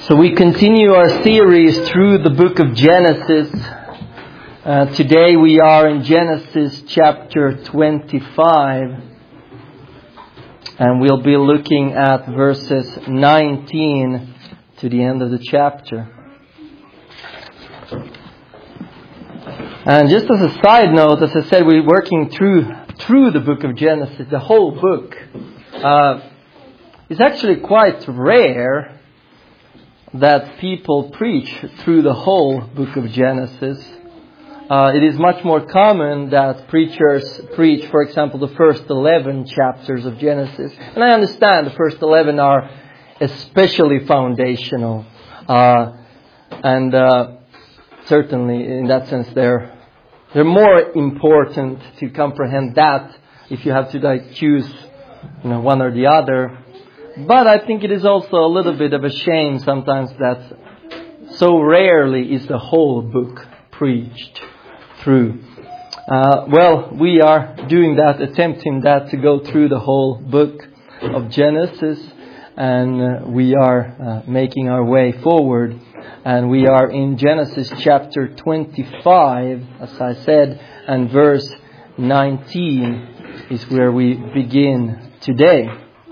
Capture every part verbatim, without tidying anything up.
So we continue our series through the book of Genesis. Uh, today we are in Genesis chapter twenty-five. And we'll be looking at verses nineteen to the end of the chapter. And just as a side note, as I said, we're working through through the book of Genesis, the whole book. Uh, it's actually quite rare that people preach through the whole book of Genesis. Uh, it is much more common that preachers preach, for example, the first eleven chapters of Genesis. And I understand the first eleven are especially foundational. Uh, and uh, certainly, in that sense, they're, they're more important to comprehend that if you have to like choose you know, one or the other. But I think it is also a little bit of a shame sometimes that so rarely is the whole book preached through. Uh, well, we are doing that, attempting that to go through the whole book of Genesis. And uh, we are uh, making our way forward. And we are in Genesis chapter twenty-five, as I said, and verse nineteen is where we begin today.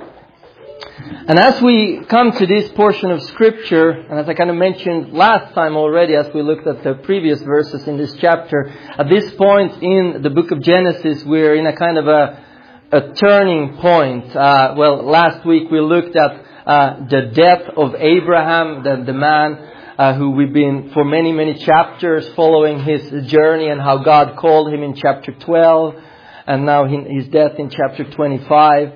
And as we come to this portion of Scripture, and as I kind of mentioned last time already as we looked at the previous verses in this chapter, at this point in the book of Genesis, we're in a kind of a, a turning point. Uh, well, last week we looked at uh, the death of Abraham, the, the man uh, who we've been for many, many chapters following his journey and how God called him in chapter twelve, and now his death in chapter twenty-five.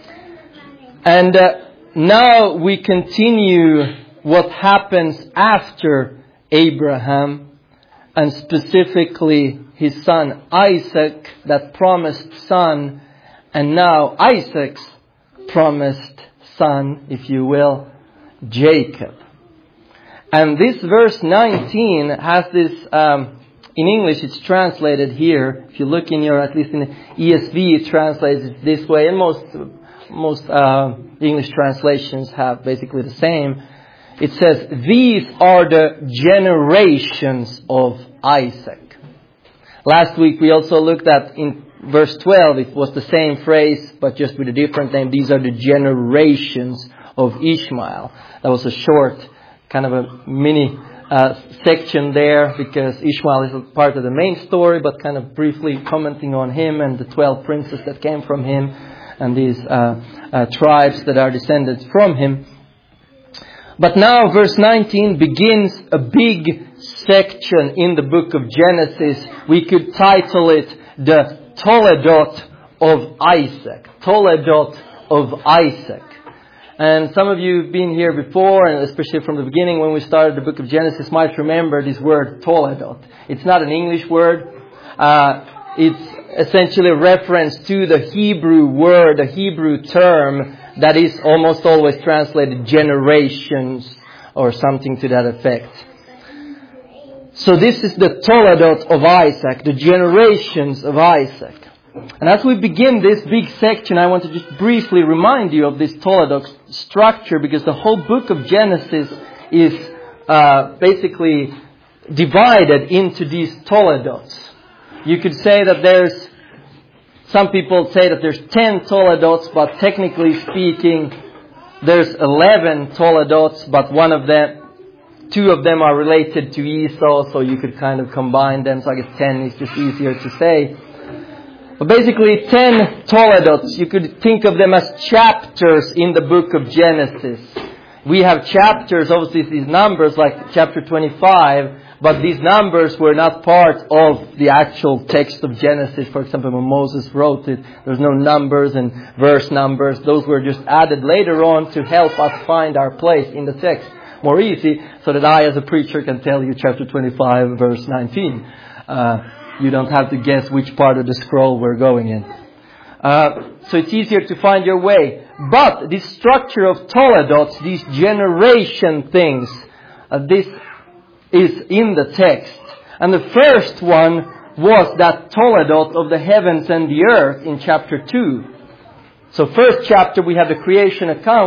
And uh, now we continue what happens after Abraham, and specifically his son Isaac, that promised son, and now Isaac's promised son, if you will, Jacob. And this verse nineteen has this, um, in English it's translated here. If you look in your, at least in the E S V, it translates it this way, and most Most uh, English translations have basically the same. It says, "These are the generations of Isaac." Last week we also looked at in verse twelve, it was the same phrase, but just with a different name. These are the generations of Ishmael. That was a short, kind of a mini uh, section there, because Ishmael is a part of the main story, but kind of briefly commenting on him and the twelve princes that came from him, and these uh, uh, tribes that are descended from him. But now verse nineteen begins a big section in the book of Genesis. We could title it the Toledot of Isaac. Toledot of Isaac. And some of you have been here before, and especially from the beginning when we started the book of Genesis, might remember this word Toledot. It's not an English word. Uh, it's essentially a reference to the Hebrew word, a Hebrew term that is almost always translated generations or something to that effect. So this is the Toledot of Isaac, the generations of Isaac. And as we begin this big section, I want to just briefly remind you of this Toledot structure, because the whole book of Genesis is uh, basically divided into these Toledots. You could say that there's, some people say that there's ten Toledots, but technically speaking, there's eleven Toledots, but one of them, two of them are related to Esau, so you could kind of combine them, so I guess ten is just easier to say. But basically ten Toledots, you could think of them as chapters in the book of Genesis. We have chapters, obviously these numbers like chapter twenty-five, but these numbers were not part of the actual text of Genesis. For example, when Moses wrote it, there's no numbers and verse numbers. Those were just added later on to help us find our place in the text more easy, so that I as a preacher can tell you chapter twenty-five, verse nineteen. Uh, you don't have to guess which part of the scroll we're going in. Uh, so it's easier to find your way. But this structure of Toledots, these generation things, uh, this is in the text. And the first one was that Toledot of the heavens and the earth in chapter two. So first chapter we have the creation account,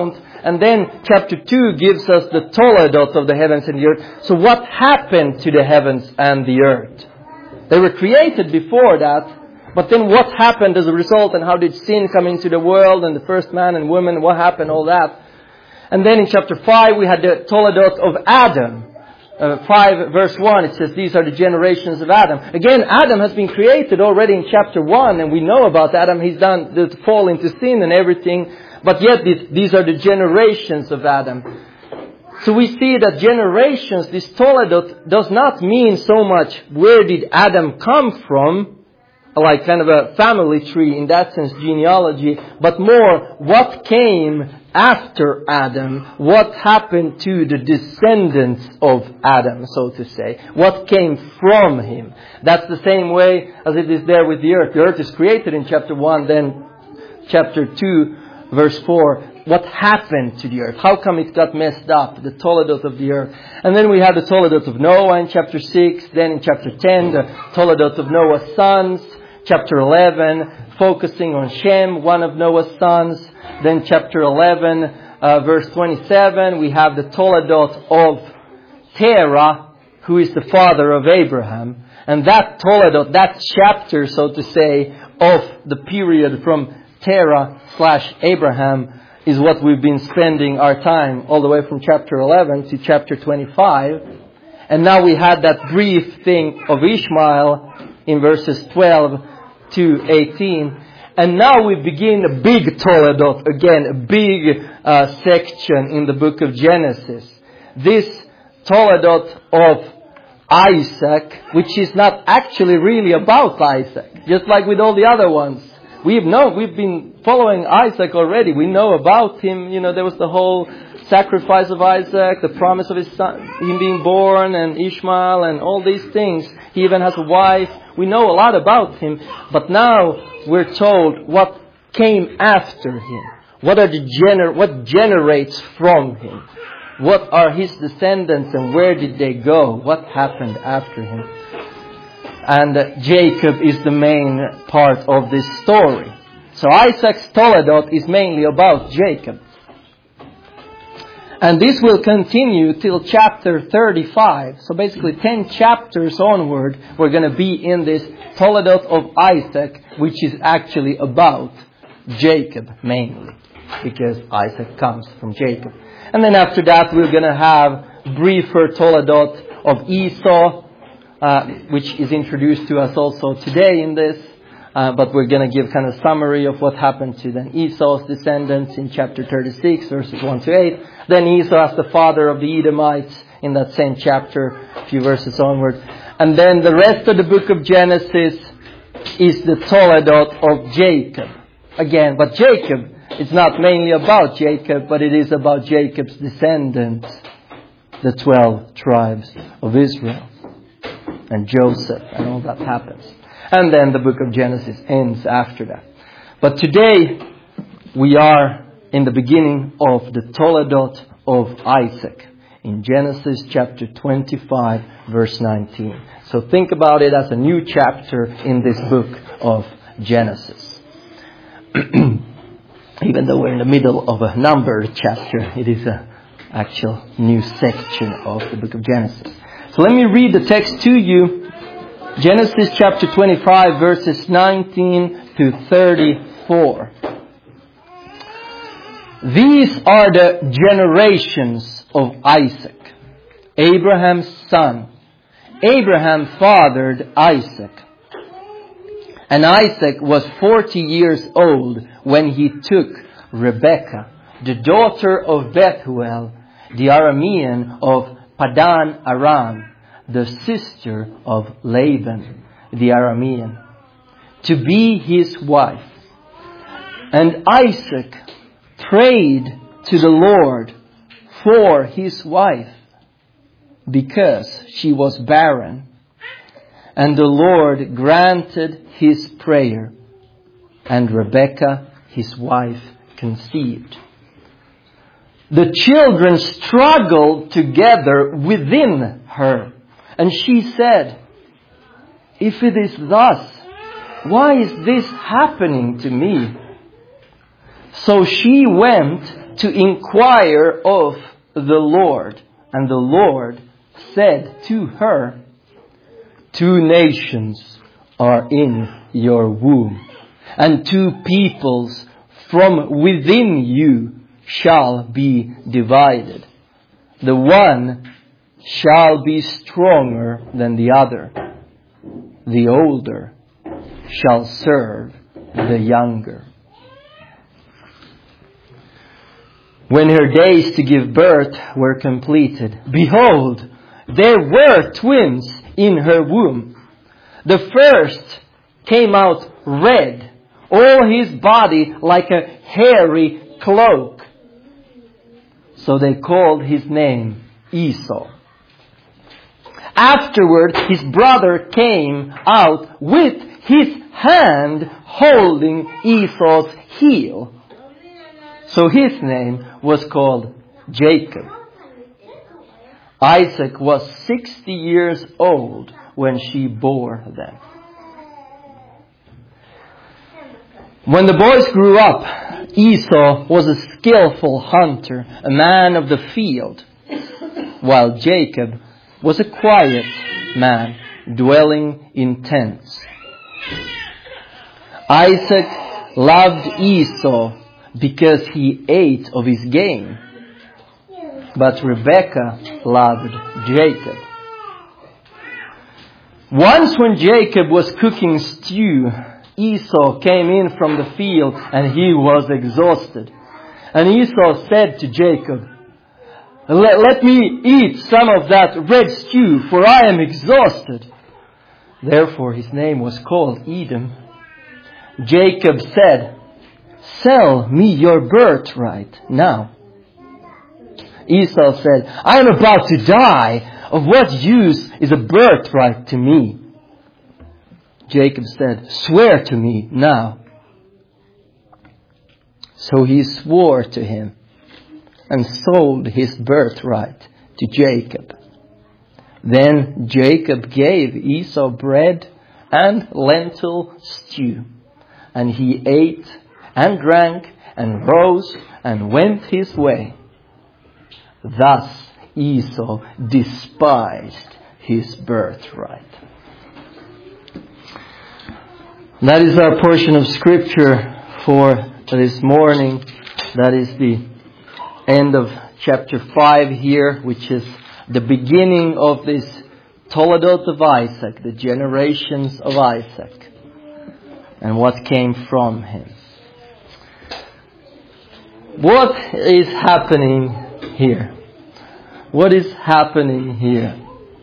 And then chapter two gives us the Toledot of the heavens and the earth. So what happened to the heavens and the earth? They were created before that. But then what happened as a result, and how did sin come into the world, and the first man and woman, what happened, all that. And then in chapter five we had the Toledot of Adam. Uh, five verse one, it says these are the generations of Adam. Again, Adam has been created already in chapter one, and we know about Adam. He's done the fall into sin and everything. But yet these, these are the generations of Adam. So we see that generations, this Toledot, does not mean so much where did Adam come from, like kind of a family tree in that sense, genealogy, but more what came after Adam, what happened to the descendants of Adam, so to say, what came from him. That's the same way as it is there with the earth. The earth is created in chapter one, then chapter two, verse four. What happened to the earth? How come it got messed up? The Toledot of the earth. And then we have the Toledot of Noah in chapter six. Then in chapter ten, the Toledot of Noah's sons. Chapter eleven, focusing on Shem, one of Noah's sons. Then chapter eleven, uh, verse twenty-seven, we have the Toledot of Terah, who is the father of Abraham. And that Toledot, that chapter, so to say, of the period from Terah slash Abraham is what we've been spending our time all the way from chapter eleven to chapter twenty-five. And now we had that brief thing of Ishmael in verses twelve to eighteen. And now we begin a big Toledot, again, a big uh, section in the book of Genesis. This Toledot of Isaac, which is not actually really about Isaac, just like with all the other ones. We've known, we've been following Isaac already. We know about him. You know, there was the whole sacrifice of Isaac, the promise of his son, him being born, and Ishmael, and all these things. He even has a wife. We know a lot about him. But now we're told what came after him. What are the gener- what generates from him? What are his descendants, and where did they go? What happened after him? And uh, Jacob is the main part of this story. So Isaac's Toledot is mainly about Jacob. And this will continue till chapter thirty-five. So basically ten chapters onward, we're going to be in this Toledot of Isaac, which is actually about Jacob mainly, because Isaac comes from Jacob. And then after that, we're going to have briefer Toledot of Esau, Uh, which is introduced to us also today in this. Uh, but we're going to give kind of summary of what happened to then Esau's descendants in chapter thirty-six, verses one to eight. Then Esau as the father of the Edomites in that same chapter, a few verses onward. And then the rest of the book of Genesis is the Toledot of Jacob. Again, but Jacob, it's not mainly about Jacob, but it is about Jacob's descendants, the twelve tribes of Israel. And Joseph, and all that happens. And then the book of Genesis ends after that. But today, we are in the beginning of the Toledot of Isaac, in Genesis chapter twenty-five, verse nineteen. So think about it as a new chapter in this book of Genesis. Even though we're in the middle of a numbered chapter, it is an actual new section of the book of Genesis. So let me read the text to you. Genesis chapter twenty-five, verses nineteen to thirty-four. These are the generations of Isaac, Abraham's son. Abraham fathered Isaac. And Isaac was forty years old when he took Rebekah, the daughter of Bethuel, the Aramean of Padan Aram, the sister of Laban, the Aramean, to be his wife. And Isaac prayed to the Lord for his wife, because she was barren. And the Lord granted his prayer, and Rebekah, his wife, conceived. The children struggled together within her. And she said, if it is thus, why is this happening to me? So she went to inquire of the Lord. And the Lord said to her, two nations are in your womb, and two peoples from within you shall be divided. The one shall be stronger than the other. The older shall serve the younger. When her days to give birth were completed, behold, there were twins in her womb. The first came out red, all his body like a hairy cloak. So they called his name Esau. Afterward, his brother came out with his hand holding Esau's heel. So his name was called Jacob. Isaac was sixty years old when she bore them. When the boys grew up, Esau was a skillful hunter, a man of the field, while Jacob was a quiet man, dwelling in tents. Isaac loved Esau because he ate of his game, but Rebekah loved Jacob. Once when Jacob was cooking stew, Esau came in from the field and he was exhausted. And Esau said to Jacob, Let, let me eat some of that red stew, for I am exhausted. Therefore his name was called Edom. Jacob said, Sell me your birthright now. Esau said, I am about to die. Of what use is a birthright to me? Jacob said, Swear to me now. So he swore to him and sold his birthright to Jacob. Then Jacob gave Esau bread and lentil stew, and he ate and drank and rose and went his way. Thus Esau despised his birthright. That is our portion of Scripture for this morning. That is the end of chapter five here, which is the beginning of this Toledot of Isaac, the generations of Isaac, and what came from him. What is happening here? What is happening here?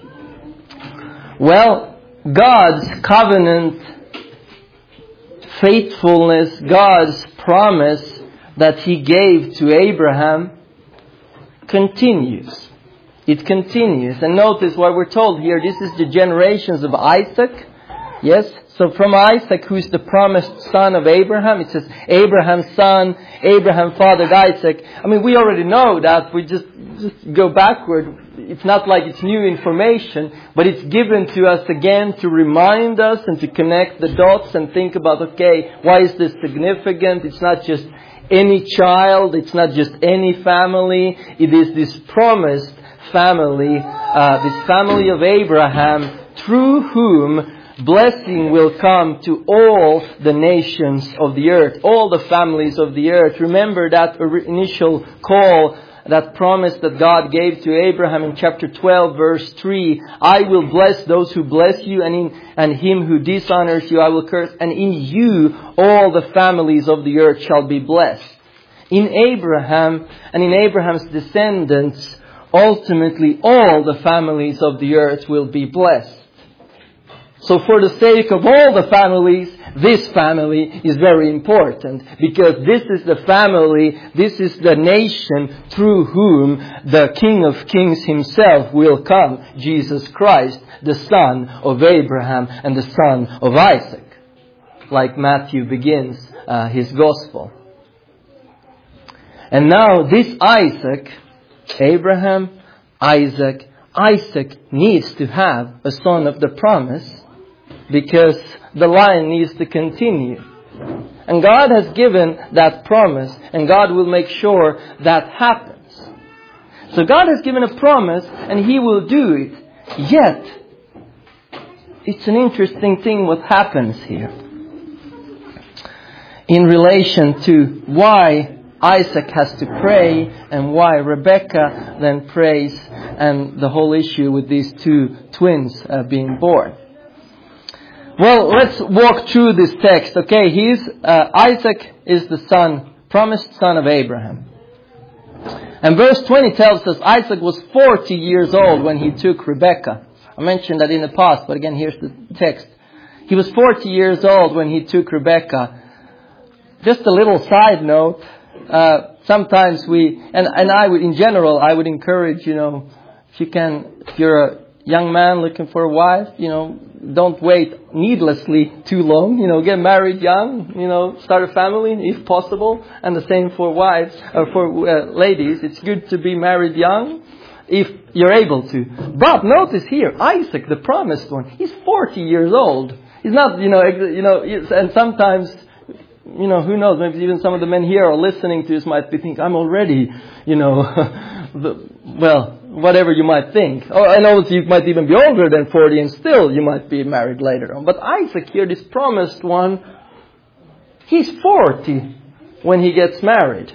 Well, God's covenant faithfulness, God's promise that He gave to Abraham continues. It continues. And notice what we're told here. This is the generations of Isaac. Yes? So from Isaac, who is the promised son of Abraham, it says Abraham's son, Abraham fathered Isaac. I mean, we already know that. We just, just go backward. It's not like it's new information, but it's given to us again to remind us and to connect the dots and think about, okay, why is this significant? It's not just any child. It's not just any family. It is this promised family, uh, this family of Abraham, through whom blessing will come to all the nations of the earth, all the families of the earth. Remember that initial call, that promise that God gave to Abraham in chapter twelve, verse three. I will bless those who bless you, and in and him who dishonors you I will curse. And in you all the families of the earth shall be blessed. In Abraham and in Abraham's descendants, ultimately all the families of the earth will be blessed. So for the sake of all the families, this family is very important, because this is the family, this is the nation through whom the King of Kings himself will come, Jesus Christ, the son of Abraham and the son of Isaac, like Matthew begins uh, his gospel. And now this Isaac, Abraham, Isaac, Isaac needs to have a son of the promise, because the line needs to continue. And God has given that promise, and God will make sure that happens. So God has given a promise, and He will do it. Yet, it's an interesting thing what happens here in relation to why Isaac has to pray and why Rebekah then prays, and the whole issue with these two twins uh, being born. Well, let's walk through this text. Okay, he's uh, Isaac is the son, promised son of Abraham. And verse twenty tells us Isaac was forty years old when he took Rebekah. I mentioned that in the past, but again, here's the text. He was forty years old when he took Rebekah. Just a little side note. Uh, sometimes we, and, and I would, in general, I would encourage, you know, if you can, if you're a young man looking for a wife, you know, don't wait needlessly too long. You know, get married young, you know, start a family if possible. And the same for wives, or for uh, ladies. It's good to be married young if you're able to. But notice here, Isaac, the promised one, he's forty years old. He's not, you know, you know, and sometimes, you know, who knows, maybe even some of the men here are listening to this might be thinking, I'm already, you know, the, well, whatever you might think. Oh, I know you might even be older than forty and still you might be married later on. But Isaac here, this promised one, he's forty when he gets married.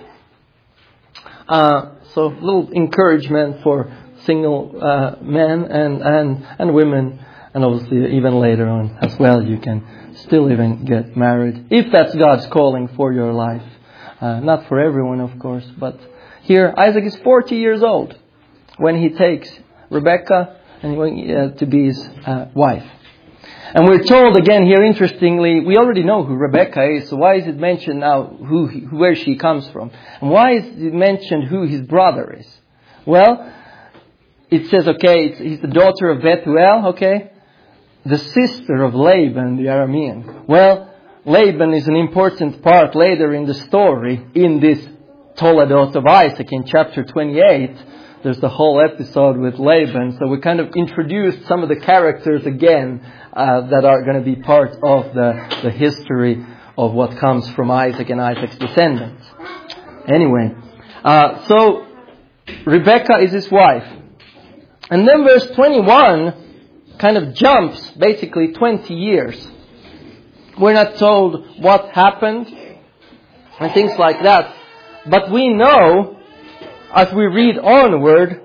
Uh, so a little encouragement for single uh, men and, and, and women. And obviously even later on as well, you can still even get married, if that's God's calling for your life. Uh, not for everyone, of course, but here Isaac is forty years old when he takes Rebekah and uh, to be his uh, wife. And we're told again here, interestingly, we already know who Rebekah is, so why is it mentioned now who, where she comes from? And why is it mentioned who his brother is? Well, it says, okay, it's, he's the daughter of Bethuel, okay? The sister of Laban, the Aramean. Well, Laban is an important part later in the story in this Toledot of Isaac in chapter twenty-eight. There's the whole episode with Laban. So we kind of introduced some of the characters again uh, that are going to be part of the, the history of what comes from Isaac and Isaac's descendants. Anyway, uh, so Rebekah is his wife. And then verse twenty-one kind of jumps basically twenty years. We're not told what happened and things like that. But we know, as we read onward,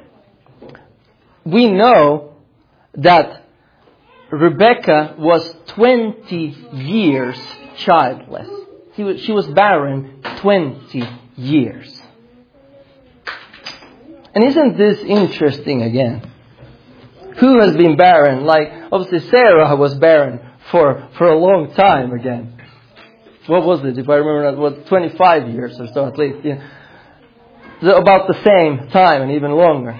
we know that Rebekah was twenty years childless. He was, she was barren twenty years. And isn't this interesting again? Who has been barren? Like, obviously Sarah was barren for, for a long time again. What was it? If I remember, what, twenty-five years or so at least. Yeah. About the same time and even longer.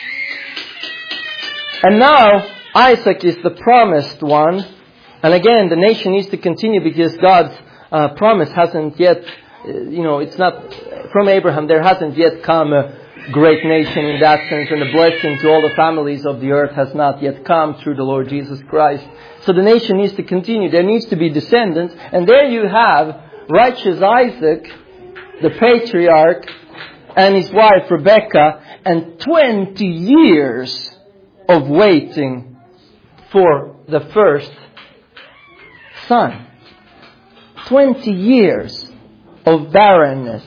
And now, Isaac is the promised one. And again, the nation needs to continue because God's uh, promise hasn't yet, uh, you know, it's not, from Abraham, there hasn't yet come a great nation in that sense, and the blessing to all the families of the earth has not yet come through the Lord Jesus Christ. So the nation needs to continue. There needs to be descendants. And there you have righteous Isaac, the patriarch, and his wife Rebekah, and twenty years of waiting for the first son. twenty years of barrenness.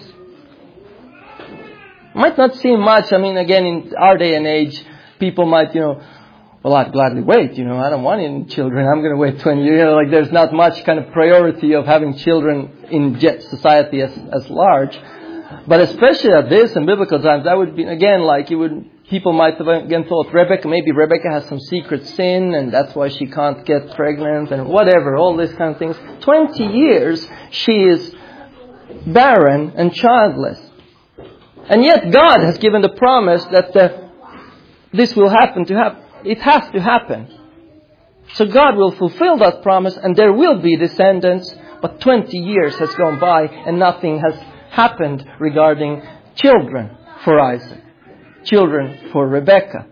Might not seem much. I mean, again, in our day and age, people might, you know, well, I'd gladly wait. You know, I don't want any children. I'm going to wait twenty years. You know, like there's not much kind of priority of having children in society as, as large. But especially at this in biblical times, that would be, again, like it would, people might have again thought Rebecca, maybe Rebecca has some secret sin and that's why she can't get pregnant and whatever, all these kind of things. twenty years she is barren and childless. And yet God has given the promise that uh, this will happen to happen. It has to happen. So God will fulfill that promise and there will be descendants. But twenty years has gone by and nothing has happened regarding children for Isaac. Children for Rebekah.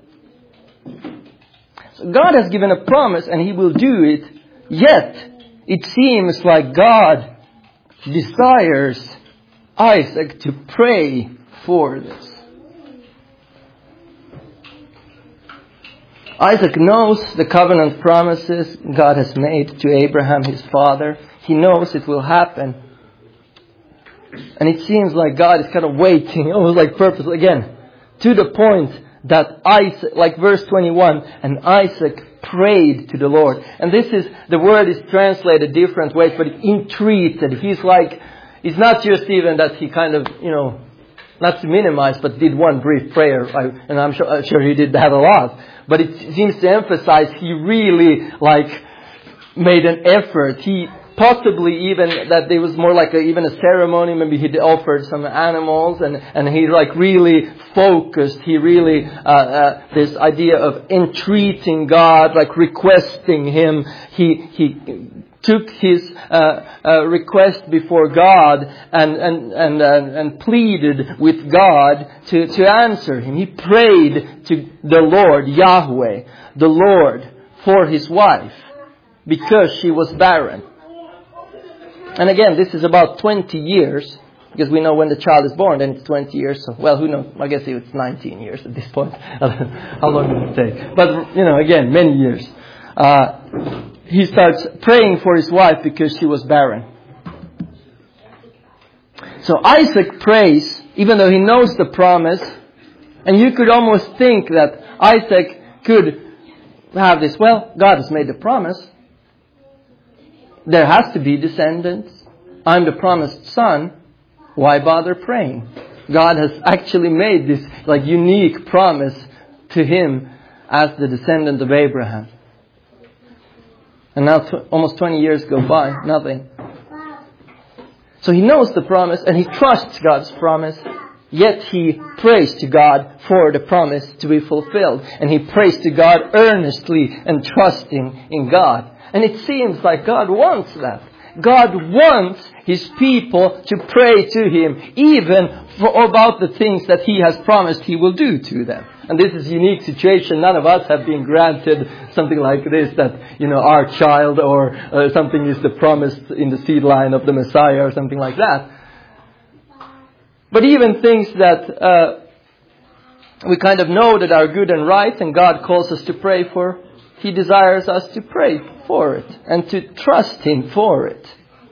So God has given a promise and He will do it. Yet it seems like God desires Isaac to pray for this. Isaac knows the covenant promises God has made to Abraham, his father. He knows it will happen. And it seems like God is kind of waiting, almost like purposely, again, to the point that Isaac, like verse twenty-one, and Isaac prayed to the Lord. And this is, the word is translated different ways, but entreated. He's like, it's not just even that he kind of, you know, not to minimize, but did one brief prayer. And I'm sure, I'm sure he did that a lot. But it seems to emphasize he really, like, made an effort. He possibly even, that there was more like a, even a ceremony. Maybe he offered some animals, and, and he like really focused. He really, uh, uh, this idea of entreating God, like requesting Him. He, he took his, uh, uh, request before God and, and, and, uh, and pleaded with God to, to answer him. He prayed to the Lord, Yahweh, the Lord, for his wife, because she was barren. And again, this is about twenty years, because we know when the child is born, then it's twenty years. So, well, who knows? I guess it's nineteen years at this point. How long did it take? But, you know, again, many years. Uh, he starts praying for his wife because she was barren. So Isaac prays, even though he knows the promise. And you could almost think that Isaac could have this, well, God has made the promise. There has to be descendants. I'm the promised son. Why bother praying? God has actually made this like unique promise to him as the descendant of Abraham. And now tw- almost twenty years go by, nothing. So he knows the promise and he trusts God's promise. Yet he prays to God for the promise to be fulfilled. And he prays to God earnestly and trusting in God. And it seems like God wants that. God wants His people to pray to Him, even for, about the things that He has promised He will do to them. And this is a unique situation. None of us have been granted something like this, that, you know, our child or uh, something is the promise in the seed line of the Messiah or something like that. But even things that uh, we kind of know that are good and right and God calls us to pray for, He desires us to pray for it and to trust Him for it.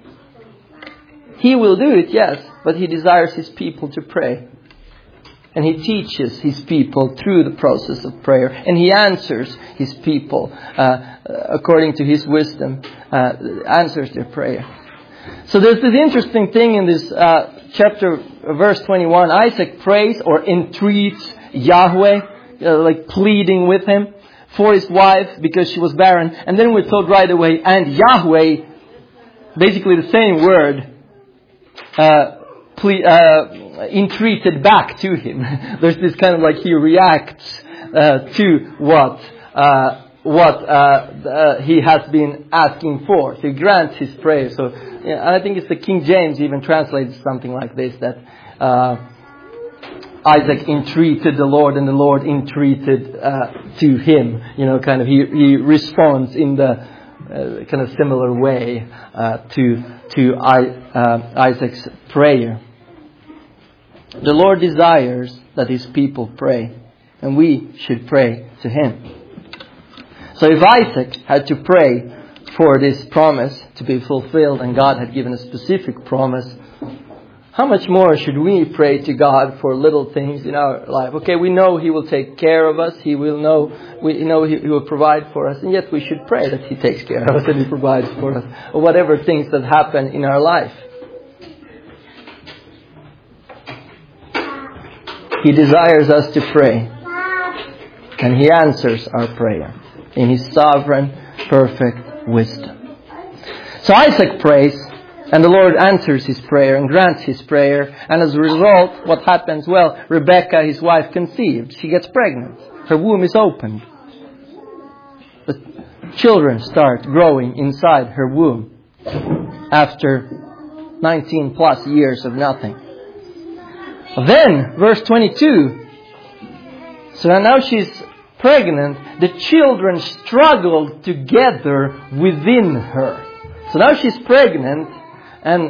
He will do it, yes, but He desires His people to pray. And He teaches His people through the process of prayer. And He answers His people uh, according to His wisdom, uh, answers their prayer. So there's this interesting thing in this uh, chapter, verse twenty-one. Isaac prays or entreats Yahweh, uh, like pleading with Him for his wife because she was barren. And then we're told right away, and Yahweh, basically the same word, uh, ple- uh, entreated back to him. There's this kind of like he reacts uh, to what uh, what uh, uh, he has been asking for. So he grants his prayer. So yeah, I think it's the King James even translates something like this, that uh, Isaac entreated the Lord and the Lord entreated uh, to him. You know, kind of he, he responds in the uh, kind of similar way uh, to to I, uh, Isaac's prayer. The Lord desires that His people pray, and we should pray to Him. So if Isaac had to pray for this promise to be fulfilled, and God had given a specific promise, how much more should we pray to God for little things in our life? Okay, we know He will take care of us. He will know, we know He, he will provide for us. And yet we should pray that He takes care of us and He provides for us. Or whatever things that happen in our life. He desires us to pray. And He answers our prayer in His sovereign, perfect wisdom. So Isaac prays. And the Lord answers his prayer and grants his prayer. And as a result, what happens? Well, Rebecca, his wife, conceived. She gets pregnant. Her womb is opened. The children start growing inside her womb after nineteen plus years of nothing. Then, verse twenty-two. So now she's pregnant. The children struggled together within her. So now she's pregnant. And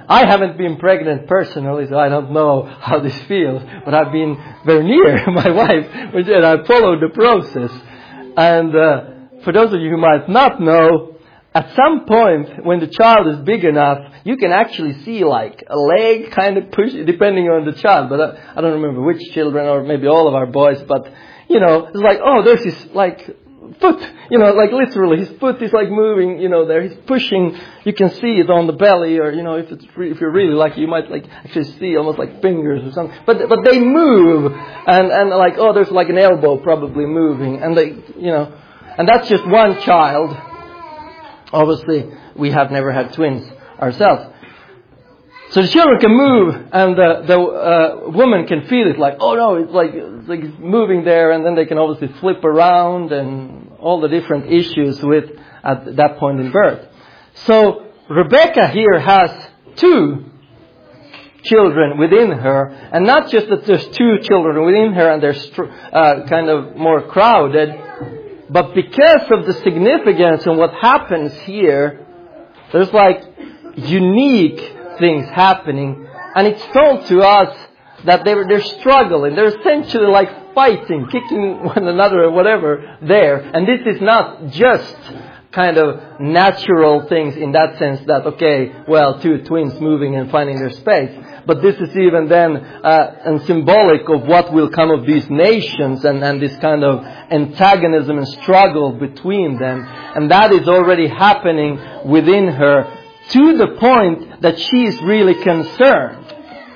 I haven't been pregnant personally, so I don't know how this feels. But I've been very near my wife, and I followed the process. And uh, for those of you who might not know, at some point when the child is big enough, you can actually see like a leg kind of push, depending on the child. But I, I don't remember which children, or maybe all of our boys. But you know, it's like, oh, there's this like foot, you know, like literally his foot is like moving, you know, there he's pushing. You can see it on the belly, or you know, if it's re- if you're really lucky, you might like actually see almost like fingers or something. But but they move, and and like, oh, there's like an elbow probably moving, and they, you know, and that's just one child. Obviously, we have never had twins ourselves. So the children can move, and the, the uh, woman can feel it like, oh no, it's like, it's like it's moving there, and then they can obviously flip around and all the different issues with at that point in birth. So Rebecca here has two children within her, and not just that there's two children within her and they're str- uh, kind of more crowded, but because of the significance and what happens here, there's like unique things happening, and it's told to us that they were they're struggling. They're essentially like fighting, kicking one another or whatever there. And this is not just kind of natural things in that sense that, okay, well, two twins moving and finding their space. But this is even then uh, and symbolic of what will come of these nations, and, and this kind of antagonism and struggle between them. And that is already happening within her, to the point that she is really concerned.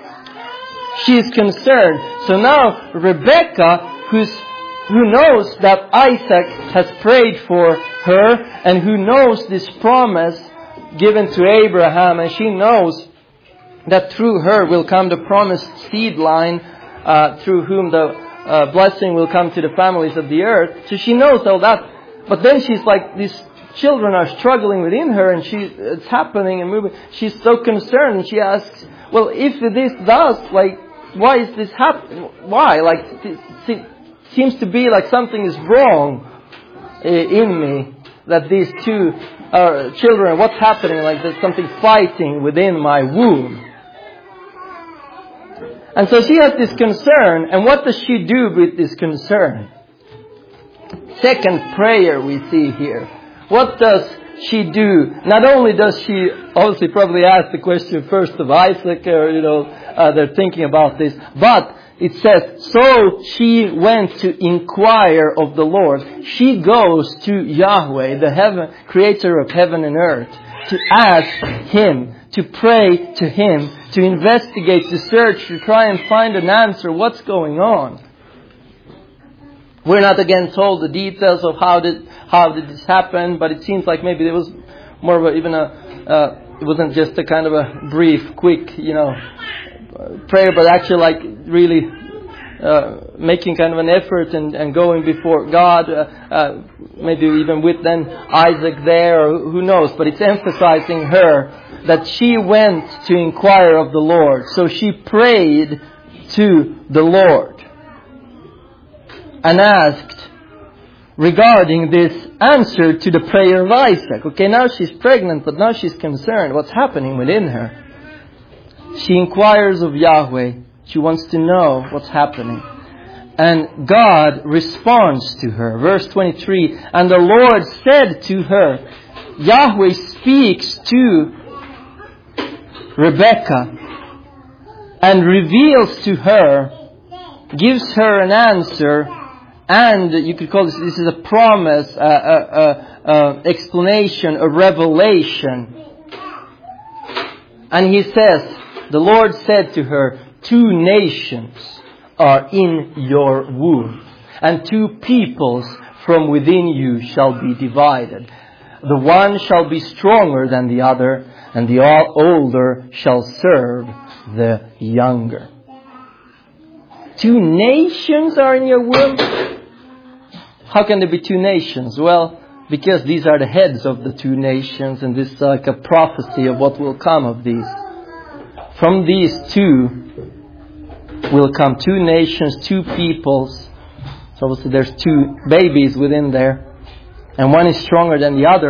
She is concerned. So now Rebecca, who's, who knows that Isaac has prayed for her, and who knows this promise given to Abraham, and she knows that through her will come the promised seed line, uh, through whom the uh, blessing will come to the families of the earth. So she knows all that. But then she's like, these children are struggling within her, and she, it's happening and moving. She's so concerned, and she asks, well, if this does, like, why is this happening? Why? Like, it seems to be like something is wrong in me, that these two uh, children, what's happening? Like there's something fighting within my womb. And so she has this concern, and what does she do with this concern? Second prayer we see here. What does she do? Not only does she obviously probably ask the question first of Isaac, or, you know, uh, they're thinking about this, but it says, so she went to inquire of the Lord. She goes to Yahweh, the heaven, creator of heaven and earth, to ask Him, to pray to Him, to investigate, to search, to try and find an answer. What's going on? We're not again told the details of how did how did this happen, but it seems like maybe there was more of a, even a uh, it wasn't just a kind of a brief, quick, you know, prayer, but actually like really uh, making kind of an effort and, and going before God, uh, uh, maybe even with then Isaac there, or who knows. But it's emphasizing her that she went to inquire of the Lord. So she prayed to the Lord and asked regarding this answer to the prayer of Isaac. Okay, now she's pregnant, but now she's concerned. What's happening within her? She inquires of Yahweh. She wants to know what's happening. And God responds to her. Verse twenty-three, and the Lord said to her, Yahweh speaks to Rebecca and reveals to her, gives her an answer. And you could call this, this is a promise, a, a, a, a explanation, a revelation. And He says, the Lord said to her, two nations are in your womb, and two peoples from within you shall be divided. The one shall be stronger than the other, and the older shall serve the younger. Two nations are in your womb? How can there be two nations? Well, because these are the heads of the two nations, and this is like a prophecy of what will come of these. From these two will come two nations, two peoples. So obviously there's two babies within there. And one is stronger than the other.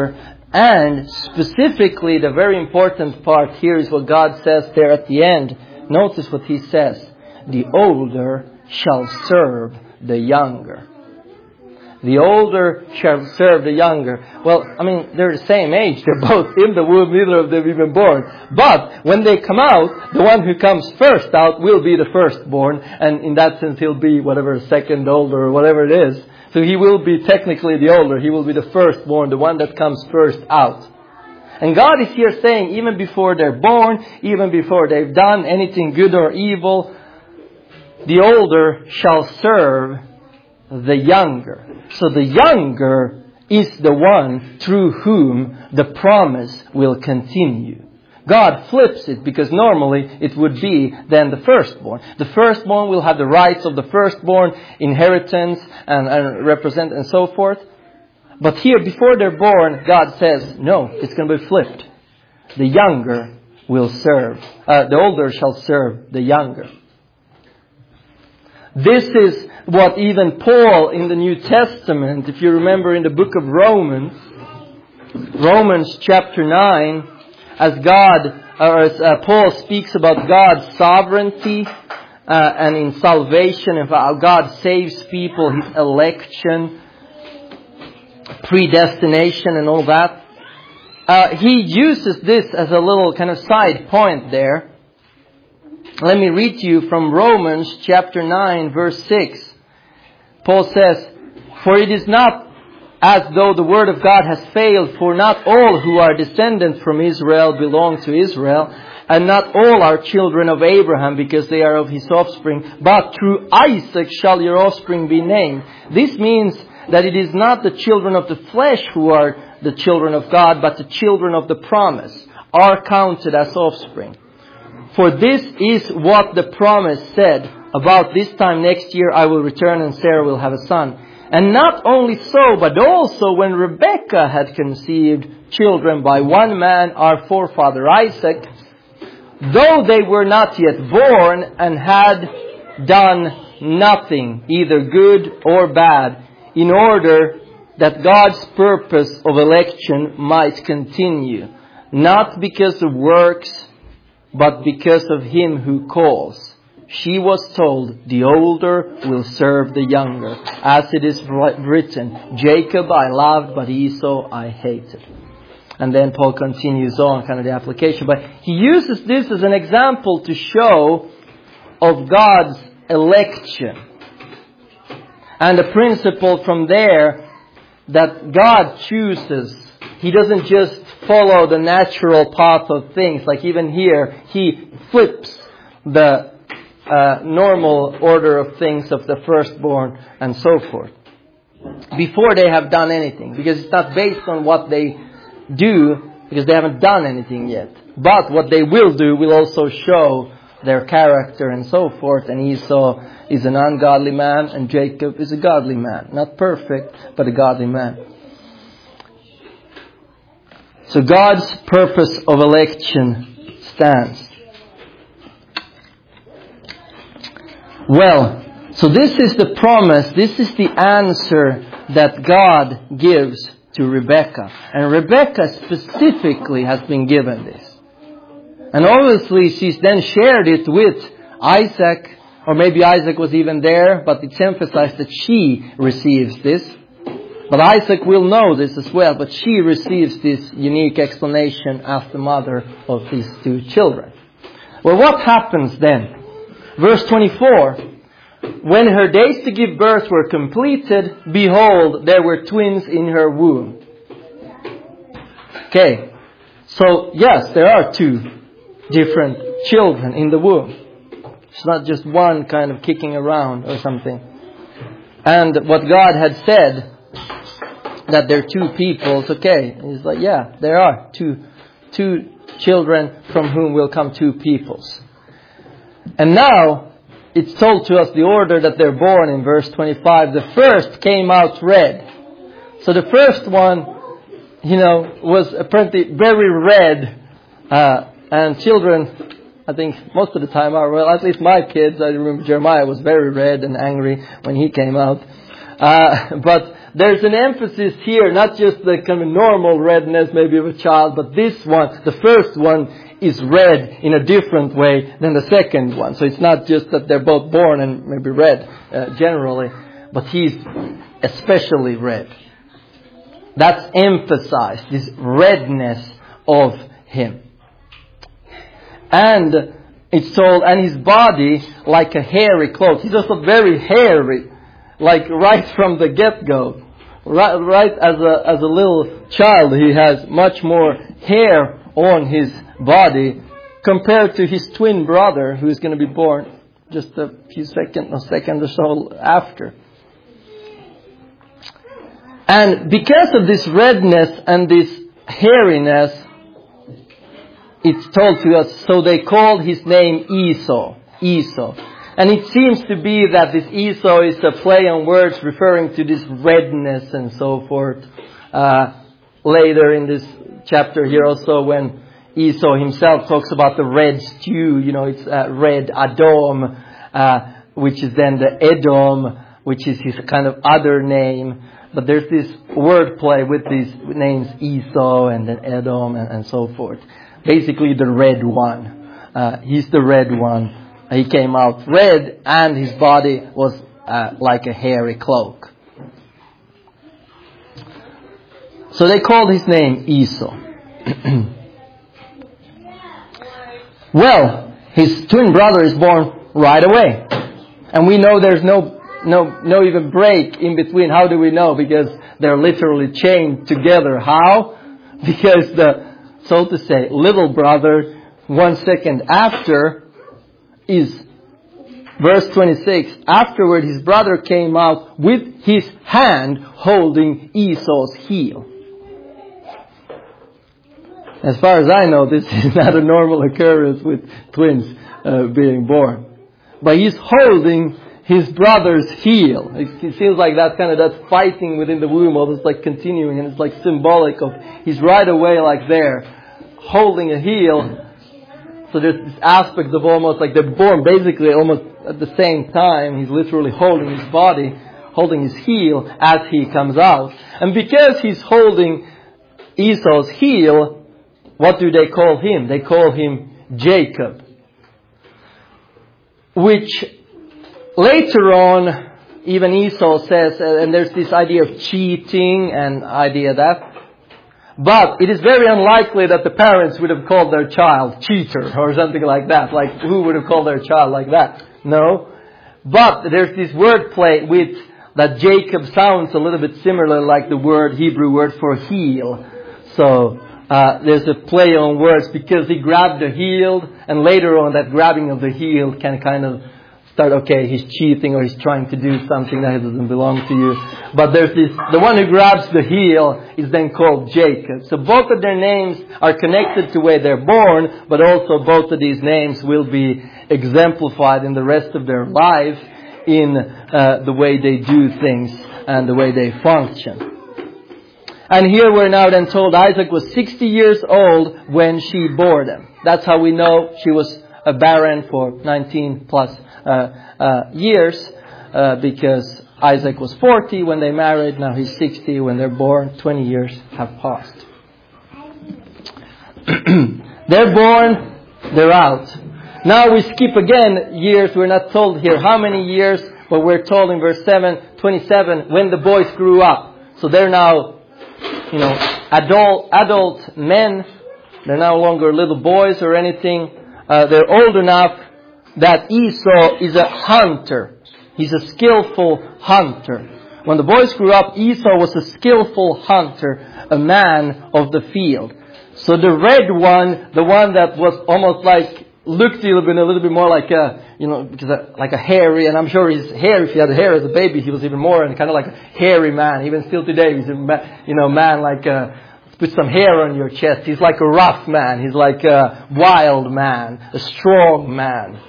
And specifically, the very important part here is what God says there at the end. Notice what He says. The older shall serve the younger. The older shall serve the younger. Well, I mean, they're the same age. They're both in the womb. Neither of them even born. But when they come out, the one who comes first out will be the firstborn. And in that sense, he'll be whatever, second older or whatever it is. So he will be technically the older. He will be the firstborn, the one that comes first out. And God is here saying, even before they're born, even before they've done anything good or evil, the older shall serve the younger. So the younger is the one through whom the promise will continue. God flips it because normally it would be then the firstborn. The firstborn will have the rights of the firstborn, inheritance and, and represent and so forth. But here, before they're born, God says, no, it's going to be flipped. The younger will serve. Uh, the older shall serve the younger. This is what even Paul in the New Testament, if you remember in the book of Romans, Romans chapter nine, as God, or as uh, Paul speaks about God's sovereignty uh, and in salvation and how God saves people, His election, predestination and all that. Uh, he uses this as a little kind of side point there. Let me read to you from Romans chapter nine verse six. Paul says, "For it is not as though the word of God has failed, for not all who are descendants from Israel belong to Israel, and not all are children of Abraham because they are of his offspring, but through Isaac shall your offspring be named." This means that it is not the children of the flesh who are the children of God, but the children of the promise are counted as offspring. For this is what the promise said, "About this time next year I will return and Sarah will have a son." And not only so, but also when Rebekah had conceived children by one man, our forefather Isaac, though they were not yet born and had done nothing, either good or bad, in order that God's purpose of election might continue, not because of works, but because of Him who calls. She was told, "The older will serve the younger," as it is written, "Jacob I loved, but Esau I hated." And then Paul continues on, kind of the application. But he uses this as an example to show of God's election. And the principle from there that God chooses. He doesn't just follow the natural path of things. Like even here, He flips the uh, normal order of things of the firstborn and so forth. Before they have done anything. Because it's not based on what they do, because they haven't done anything yet. But what they will do will also show their character and so forth. And Esau is an ungodly man and Jacob is a godly man. Not perfect, but a godly man. So God's purpose of election stands. Well, so this is the promise, this is the answer that God gives to Rebekah. And Rebekah specifically has been given this. And obviously she's then shared it with Isaac, or maybe Isaac was even there, but it's emphasized that she receives this. But Isaac will know this as well, but she receives this unique explanation as the mother of these two children. Well, what happens then? Verse twenty-four, "When her days to give birth were completed, behold, there were twins in her womb." Okay, so yes, there are two different children in the womb. It's not just one kind of kicking around or something. And what God had said, that there are two peoples, okay. He's like, yeah, there are two, two children from whom will come two peoples. And now, it's told to us the order that they're born in verse twenty-five. The first came out red. So the first one, you know, was apparently very red. Uh, and children, I think most of the time are, well, at least my kids, I remember Jeremiah was very red and angry when he came out. Uh, but there's an emphasis here, not just the kind of normal redness maybe of a child, but this one, the first one, is red in a different way than the second one. So it's not just that they're both born and maybe red uh, generally, but he's especially red. That's emphasized, this redness of him. And it's told, and his body like a hairy cloak. He's also very hairy, like right from the get-go. Right, right as a as a little child, he has much more hair on his body compared to his twin brother, who is going to be born just a few seconds, a second or so after. And because of this redness and this hairiness, it's told to us, so they called his name Esau. Esau. And it seems to be that this Esau is a play on words referring to this redness and so forth. Uh, later in this chapter here also, when Esau himself talks about the red stew, you know, it's uh, red Adom, uh, which is then the Edom, which is his kind of other name. But there's this word play with these names Esau and then Edom and, and so forth. Basically the red one. Uh, he's the red one. He came out red and his body was uh, like a hairy cloak. So they called his name Esau. Well, his twin brother is born right away. And we know there's no no no even break in between. How do we know? Because they're literally chained together. How? Because the, so to say, little brother, one second after, is verse twenty-six. Afterward, his brother came out with his hand holding Esau's heel. As far as I know, this is not a normal occurrence with twins uh, being born. But he's holding his brother's heel. It, it seems like that kind of, that's fighting within the womb, almost like continuing, and it's like symbolic of, he's right away like there, holding a heel. So there's this aspect of almost like they're born basically almost at the same time. He's literally holding his body, holding his heel as he comes out. And because he's holding Esau's heel, what do they call him? They call him Jacob. Which later on, even Esau says, and there's this idea of cheating and idea that, but it is very unlikely that the parents would have called their child cheater or something like that. Like, who would have called their child like that? No. But there's this word play with that Jacob sounds a little bit similar like the word, Hebrew word for heel. So, uh, there's a play on words because he grabbed the heel, and later on that grabbing of the heel can kind of start, okay, he's cheating or he's trying to do something that doesn't belong to you. But there's this, the one who grabs the heel is then called Jacob. So both of their names are connected to where they're born, but also both of these names will be exemplified in the rest of their life in uh, the way they do things and the way they function. And here we're now then told Isaac was sixty years old when she bore them. That's how we know she was a barren for nineteen plus uh, uh, years, uh, because Isaac was forty when they married. Now he's sixty when they're born. twenty years have passed. They're born, they're out. Now we skip again years. We're not told here how many years, but we're told in verse seven, twenty-seven, when the boys grew up. So they're now, you know, adult adult men. They're no longer little boys or anything. Uh, they're old enough that Esau is a hunter. He's a skillful hunter. When the boys grew up, Esau was a skillful hunter, a man of the field. So the red one, the one that was almost like, looked a little bit, a little bit more like a, you know, because a, like a hairy, and I'm sure his hair, if he had hair as a baby, he was even more and kind of like a hairy man. Even still today, he's a, you know, man like a, put some hair on your chest. He's like a rough man. He's like a wild man, a strong man.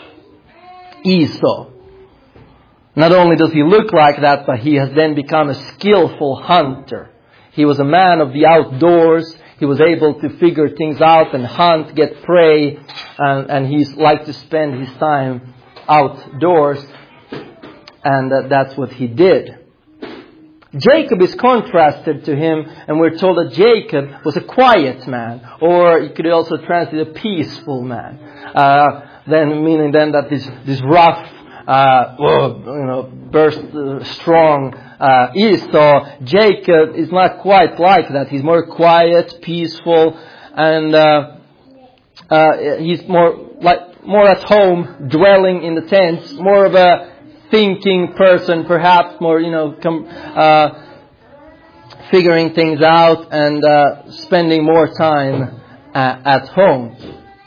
Esau. Not only does he look like that, but he has then become a skillful hunter. He was a man of the outdoors. He was able to figure things out and hunt, get prey, and, and he's liked to spend his time outdoors. And uh, that's what he did. Jacob is contrasted to him, and we're told that Jacob was a quiet man, or you could also translate a peaceful man. Uh, then meaning then that this this rough, uh, you know, burst uh, strong uh, Esau, Jacob is not quite like that. He's more quiet, peaceful, and uh, uh, he's more like more at home, dwelling in the tents, more of a thinking person, perhaps more, you know, com- uh, figuring things out and uh, spending more time uh, at home.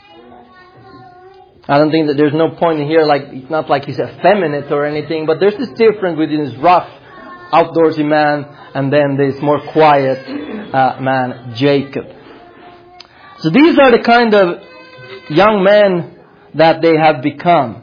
I don't think that there's no point in here, like, it's not like he's effeminate or anything, but there's this difference between this rough, outdoorsy man and then this more quiet uh, man, Jacob. So these are the kind of young men that they have become.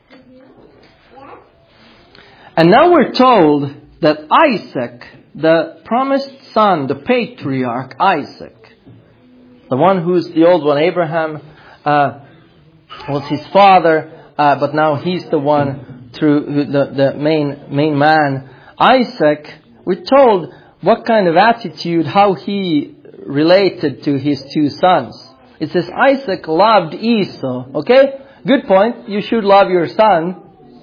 And now we're told that Isaac, the promised son, the patriarch Isaac, the one who's the old one, Abraham, uh, was his father, uh, but now he's the one through the, the main main man. Isaac, we're told what kind of attitude, how he related to his two sons. It says Isaac loved Esau. Okay? Good point. You should love your son.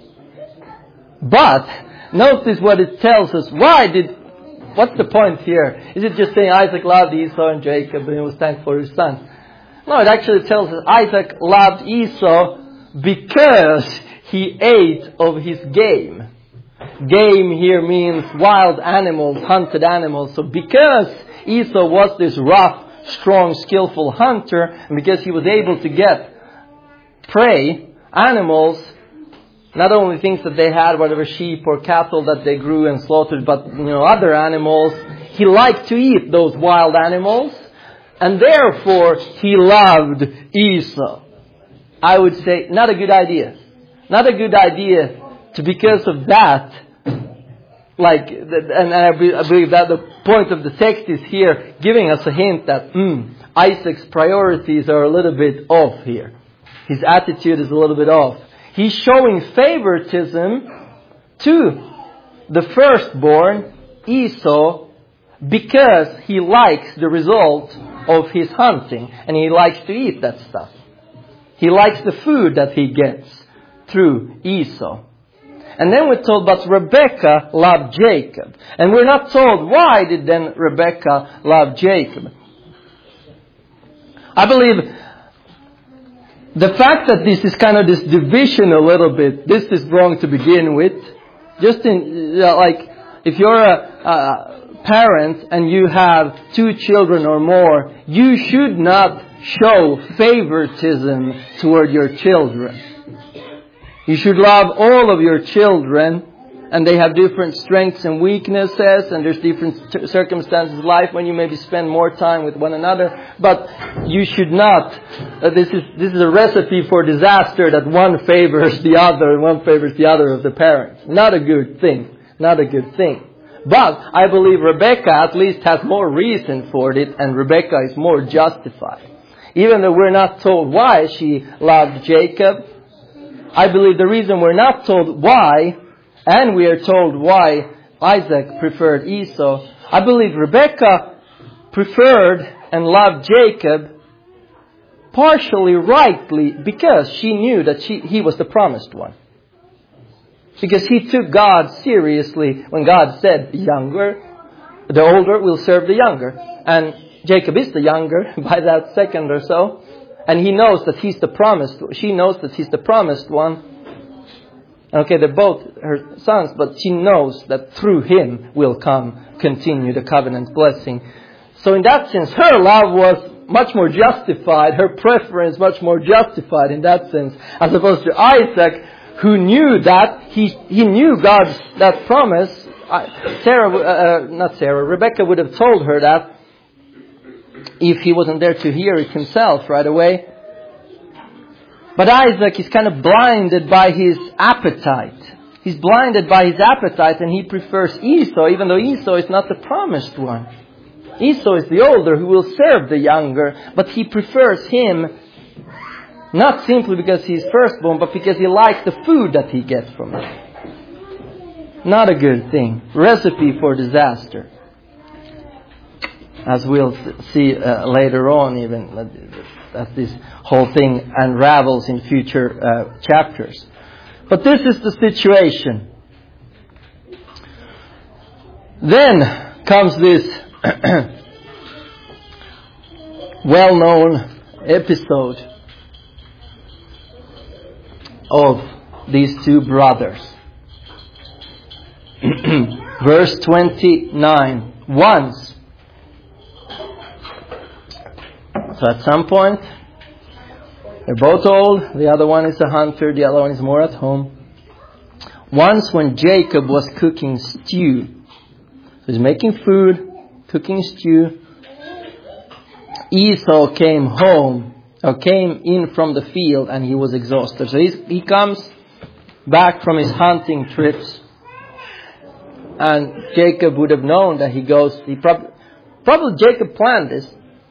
But notice what it tells us. Why did, what's the point here? Is it just saying Isaac loved Esau and Jacob and he was thankful for his son? No, it actually tells us Isaac loved Esau because he ate of his game. Game here means wild animals, hunted animals. So because Esau was this rough, strong, skillful hunter, and because he was able to get prey, animals, not only things that they had, whatever sheep or cattle that they grew and slaughtered, but you know other animals, he liked to eat those wild animals, and therefore he loved Esau. I would say not a good idea. Not a good idea to, because of that, like, and I believe that the point of the text is here giving us a hint that mm, Isaac's priorities are a little bit off here. His attitude is a little bit off. He's showing favoritism to the firstborn, Esau, because he likes the result of his hunting. And he likes to eat that stuff. He likes the food that he gets through Esau. And then we're told, but Rebekah loved Jacob. And we're not told why did then Rebekah love Jacob. I believe the fact that this is kind of this division a little bit, this is wrong to begin with. Just in, you know, like, if you're a, a parent and you have two children or more, you should not show favoritism toward your children. You should love all of your children, and they have different strengths and weaknesses, and there's different t- circumstances in life when you maybe spend more time with one another. But you should not. Uh, this is this is a recipe for disaster, that one favors the other and one favors the other of the parents. Not a good thing. Not a good thing. But I believe Rebekah at least has more reason for it, and Rebekah is more justified. Even though we're not told why she loved Jacob, I believe the reason we're not told why, and we are told why Isaac preferred Esau, I believe Rebekah preferred and loved Jacob partially rightly because she knew that she, he was the promised one. Because he took God seriously when God said the younger, the older will serve the younger. And Jacob is the younger by that second or so. And he knows that he's the promised, she knows that he's the promised one. Okay, they're both her sons, but she knows that through him will come, continue the covenant blessing. So in that sense, her love was much more justified, her preference much more justified in that sense, as opposed to Isaac, who knew that, he he knew God's, that promise. Sarah, uh, not Sarah, Rebekah would have told her that if he wasn't there to hear it himself right away. But Isaac is kind of blinded by his appetite. He's blinded by his appetite, and he prefers Esau, even though Esau is not the promised one. Esau is the older who will serve the younger, but he prefers him not simply because he's firstborn, but because he likes the food that he gets from him. Not a good thing. Recipe for disaster. As we'll see uh, later on, even as this whole thing unravels in future uh, chapters. But this is the situation. Then comes this well-known episode of these two brothers. Verse twenty-nine. Once. So at some point, they're both old. The other one is a hunter. The other one is more at home. Once when Jacob was cooking stew. So he's making food, cooking stew. Esau came home, or came in from the field, and he was exhausted. So he's, he comes back from his hunting trips. And Jacob would have known that he goes, he prob- probably Jacob planned this.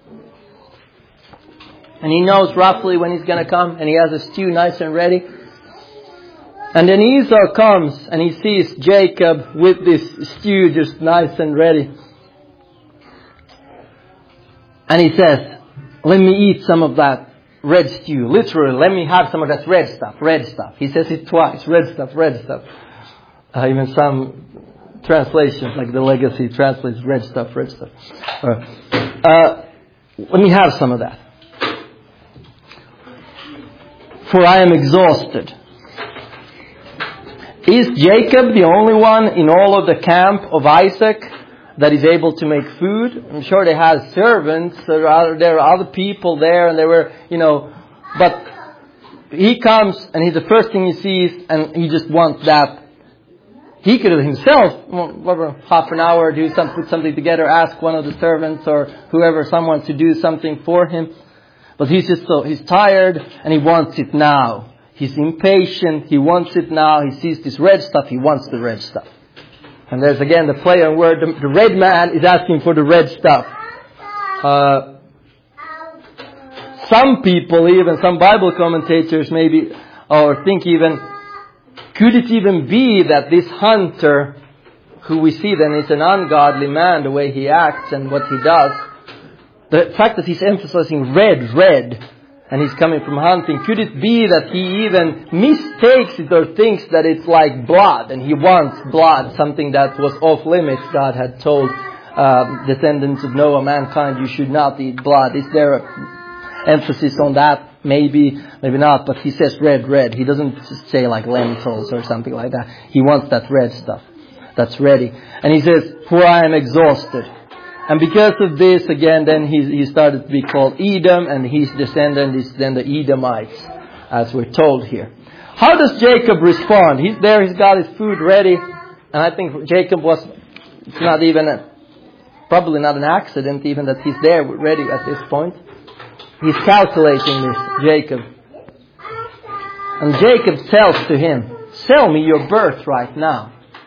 And he knows roughly when he's going to come, and he has a stew nice and ready. And then Esau comes and he sees Jacob with this stew just nice and ready. And he says, let me eat some of that red stew. Literally, let me have some of that red stuff, red stuff. He says it twice, red stuff, red stuff. Uh, even some translations, like the Legacy translates red stuff, red stuff. Uh, uh, let me have some of that. For I am exhausted. Is Jacob the only one in all of the camp of Isaac that is able to make food? I'm sure they had servants. There are, there are other people there, and they were, you know, but he comes and he's the first thing he sees, and he just wants that. He could have himself, whatever, half an hour, do some, put something together, ask one of the servants or whoever, someone to do something for him. But he's just so, he's tired and he wants it now. He's impatient. He wants it now. He sees this red stuff. He wants the red stuff. And there's again the play on word. The, the red man is asking for the red stuff. Uh, some people, even some Bible commentators maybe, or think even, could it even be that this hunter, who we see then is an ungodly man, the way he acts and what he does, the fact that he's emphasizing red, red, and he's coming from hunting, could it be that he even mistakes it or thinks that it's like blood, and he wants blood, something that was off limits? God had told um, descendants of Noah, mankind, you should not eat blood. Is there an emphasis on that? Maybe, maybe not, but he says red, red. He doesn't just say like lentils or something like that. He wants that red stuff that's ready. And he says, for I am exhausted. And because of this, again, then he, he started to be called Edom, and his descendant is then the Edomites, as we're told here. How does Jacob respond? He's there, he's got his food ready, and I think Jacob was, it's not even, a, probably not an accident even that he's there ready at this point. He's calculating this, Jacob. And Jacob tells to him, sell me your birthright now.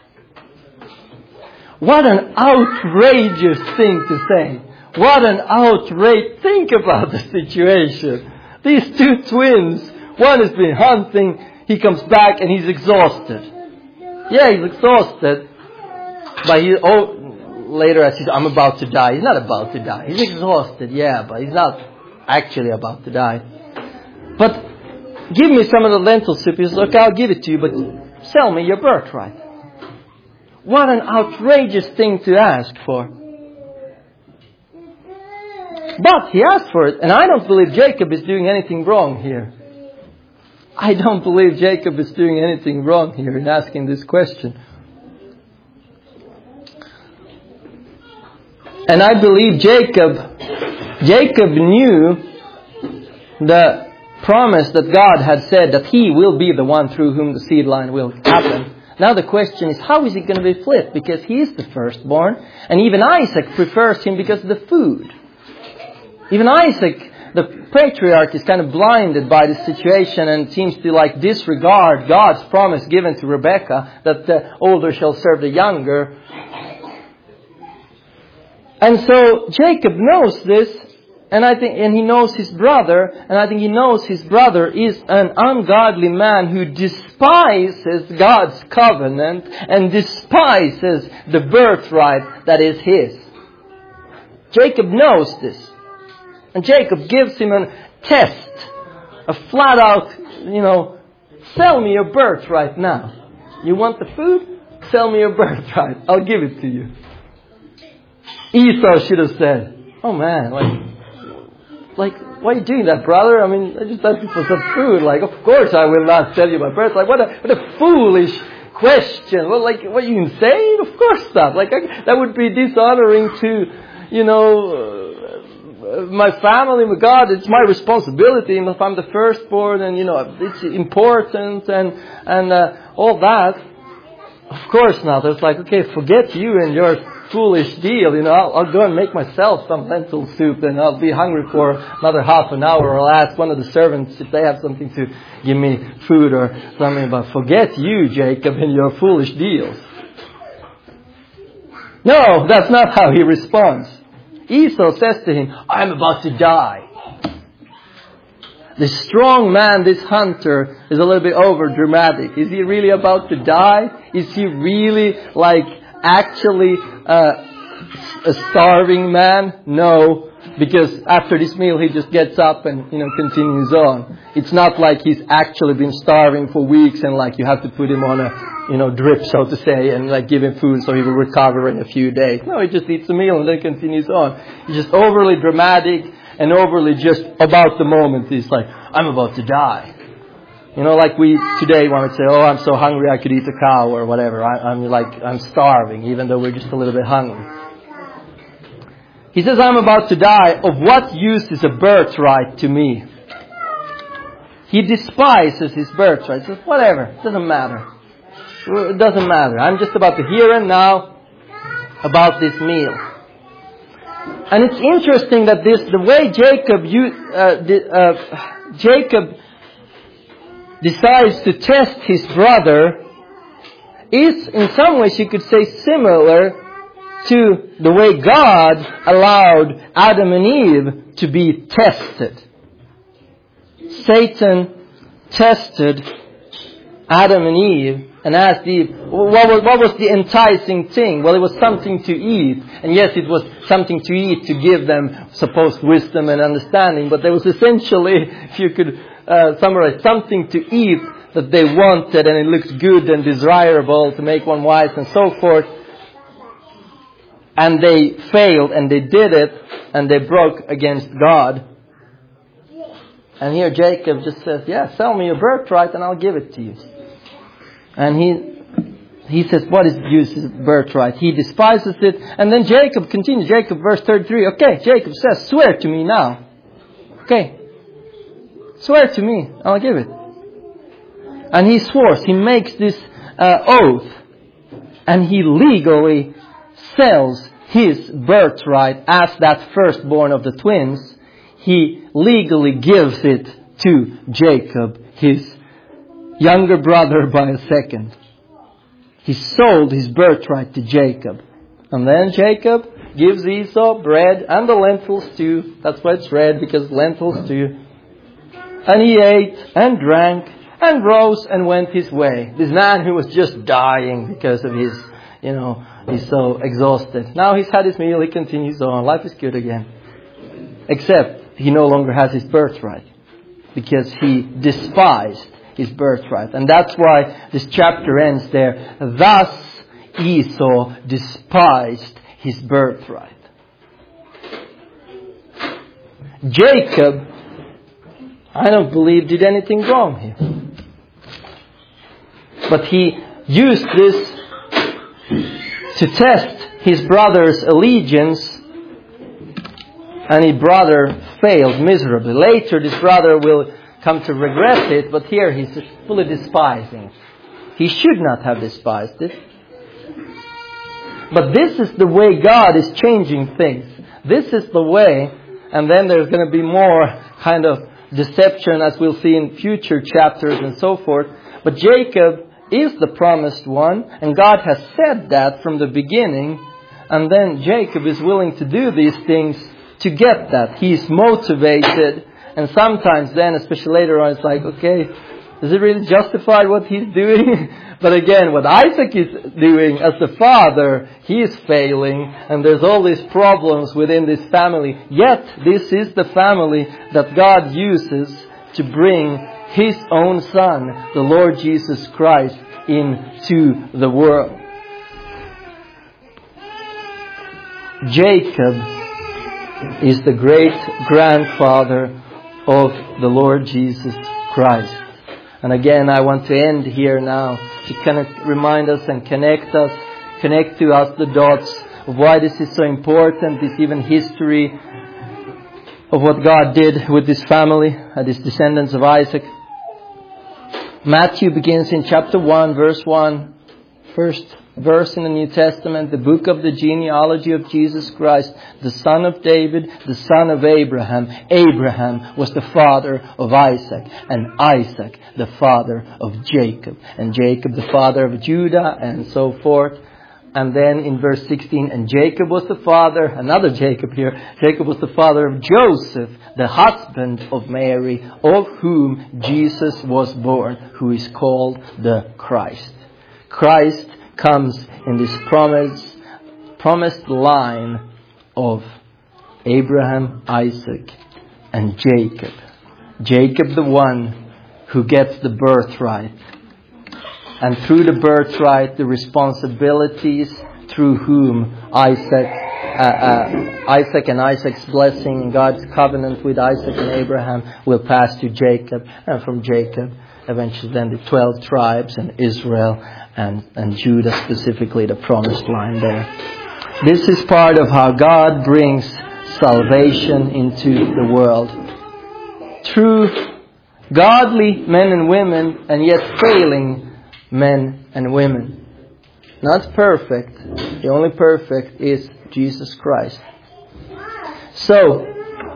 What an outrageous thing to say. What an outrage. Think about the situation. These two twins, one has been hunting, he comes back and he's exhausted. Yeah, he's exhausted. But he, oh, later as he says, I'm about to die. He's not about to die. He's exhausted, yeah, but he's not actually about to die. But give me some of the lentil soup. He says, look, I'll give it to you, but sell me your birthright. What an outrageous thing to ask for. But he asked for it, and I don't believe Jacob is doing anything wrong here. I don't believe Jacob is doing anything wrong here in asking this question. And I believe Jacob, Jacob knew the promise that God had said that he will be the one through whom the seed line will happen. Now the question is, how is he going to be flipped? Because he is the firstborn. And even Isaac prefers him because of the food. Even Isaac, the patriarch, is kind of blinded by the situation and seems to like disregard God's promise given to Rebekah that the older shall serve the younger. And so Jacob knows this. And I think, and he knows his brother, and I think he knows his brother is an ungodly man who despises God's covenant and despises the birthright that is his. Jacob knows this. And Jacob gives him a test, a flat out, you know, sell me your birthright now. You want the food? Sell me your birthright. I'll give it to you. Esau should have said, oh man, like, like, why are you doing that, brother? I mean, I just asking for some food. Like, of course I will not sell you my birthright. What a, what a foolish question. Well, like, what, you insane? Of course not. Like, I, that would be dishonoring to, you know, uh, my family, my God. It's my responsibility. If I'm the firstborn, and, you know, it's important and, and, uh, all that. Of course not. It's like, okay, forget you and your foolish deal, you know, I'll, I'll go and make myself some lentil soup, and I'll be hungry for another half an hour, or I'll ask one of the servants if they have something to give me food or something. But forget you, Jacob, and your foolish deals. No, that's not how he responds. Esau says to him, I'm about to die. The strong man, this hunter, is a little bit over dramatic. Is he really about to die? Is he really like actually uh, a starving man? No, because after this meal he just gets up and, you know, continues on. It's not like he's actually been starving for weeks and like you have to put him on a, you know, drip, so to say, and like give him food so he will recover in a few days. No, he just eats a meal and then continues on. He's just overly dramatic and overly just about the moment. He's like, I'm about to die. You know, like we today want to say, oh, I'm so hungry I could eat a cow or whatever. I, I'm like, I'm starving, even though we're just a little bit hungry. He says, I'm about to die. Of what use is a birthright to me? He despises his birthright. He says, whatever, it doesn't matter. It doesn't matter. I'm just about the here and now about this meal. And it's interesting that this, the way Jacob, you, uh, the, uh, Jacob decides to test his brother is, in some ways you could say, similar to the way God allowed Adam and Eve to be tested. Satan tested Adam and Eve and asked Eve, what was, what was the enticing thing? Well, it was something to eat. And yes, it was something to eat to give them supposed wisdom and understanding. But there was essentially, if you could uh, summarize, something to eat that they wanted, and it looked good and desirable to make one wise and so forth. And they failed, and they did it, and they broke against God. And here Jacob just says, yeah, sell me your birthright and I'll give it to you. And he he says, what is the use of birthright? He despises it. And then Jacob continues. Jacob, verse thirty-three. Okay, Jacob says, swear to me now. Okay. Swear to me. I'll give it. And he swears. He makes this uh, oath. And he legally sells his birthright as that firstborn of the twins. He legally gives it to Jacob, his younger brother by a second. He sold his birthright to Jacob. And then Jacob gives Esau bread and the lentil stew. That's why it's red, because lentil stew. And he ate and drank and rose and went his way. This man who was just dying because of his, you know, he's so exhausted. Now he's had his meal, he continues on. Life is good again. Except he no longer has his birthright, because he despised his birthright. And that's why this chapter ends there. Thus Esau despised his birthright. Jacob, I don't believe, did anything wrong here. But he used this to test his brother's allegiance, and his brother failed miserably. Later this brother will come to regret it, but here he's fully despising. He should not have despised it. But this is the way God is changing things. This is the way, and then there's going to be more kind of deception, as we'll see in future chapters and so forth. But Jacob is the promised one, and God has said that from the beginning. And then Jacob is willing to do these things to get that. He's motivated. And sometimes then, especially later on, it's like, okay, does it really justify what he's doing? But again, what Isaac is doing as the father, he is failing. And there's all these problems within this family. Yet, this is the family that God uses to bring His own Son, the Lord Jesus Christ, into the world. Jacob is the great grandfather of the Lord Jesus Christ. And again, I want to end here now to kind of remind us and connect us, connect to us the dots of why this is so important, this even history of what God did with this family and these descendants of Isaac. Matthew begins in chapter one, verse one, first verse in the New Testament, the book of the genealogy of Jesus Christ, the son of David, the son of Abraham. Abraham was the father of Isaac, and Isaac the father of Jacob, and Jacob the father of Judah, and so forth. And then in verse sixteen, and Jacob was the father, another Jacob here, Jacob was the father of Joseph, the husband of Mary, of whom Jesus was born, who is called the Christ. Christ comes in this promised, promised line of Abraham, Isaac, and Jacob. Jacob, the one who gets the birthright. And through the birthright, the responsibilities through whom Isaac, uh, uh, Isaac and Isaac's blessing and God's covenant with Isaac and Abraham will pass to Jacob, and from Jacob, eventually then the twelve tribes and Israel and, and Judah, specifically the promised line there. This is part of how God brings salvation into the world. Through godly men and women, and yet failing men and women. Not perfect. The only perfect is Jesus Christ. So,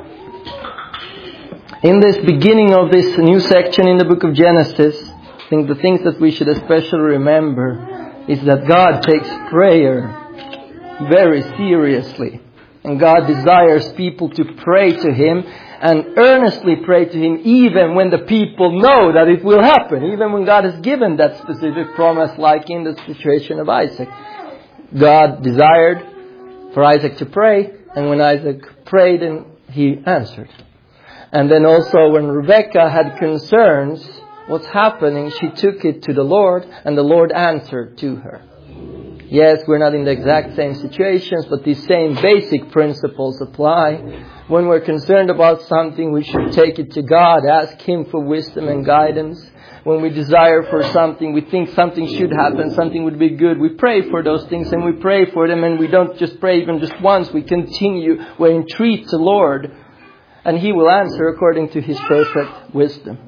in this beginning of this new section in the book of Genesis, I think the things that we should especially remember is that God takes prayer very seriously. And God desires people to pray to Him and earnestly pray to Him even when the people know that it will happen. Even when God has given that specific promise, like in the situation of Isaac. God desired for Isaac to pray, and when Isaac prayed, and he answered. And then also when Rebekah had concerns, what's happening, she took it to the Lord, and the Lord answered to her. Yes, we're not in the exact same situations, but these same basic principles apply. When we're concerned about something, we should take it to God, ask Him for wisdom and guidance. When we desire for something, we think something should happen, something would be good, we pray for those things, and we pray for them, and we don't just pray even just once, we continue, we entreat the Lord, and He will answer according to His perfect wisdom.